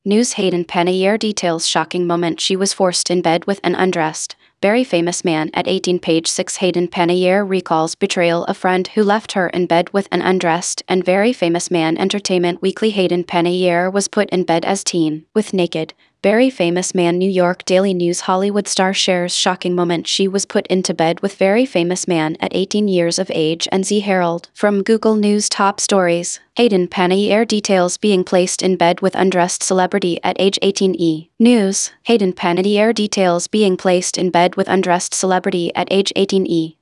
News Hayden Panettiere details shocking moment she was forced in bed with and undressed. Very famous man at 18. Page 6. Hayden Panettiere recalls betrayal of friend who left her in bed with and undressed. And very famous man. Entertainment Weekly. Hayden Panettiere was put in bed as teen with naked. Very famous man. New York Daily News. Hollywood star shares shocking moment she was put into bed with very famous man at 18 years of age. And Z Herald. From Google News top stories. Hayden Panettiere details being placed in bed with undressed celebrity at age 18. News. Hayden Panettiere details being placed in bed with undressed celebrity at age 18.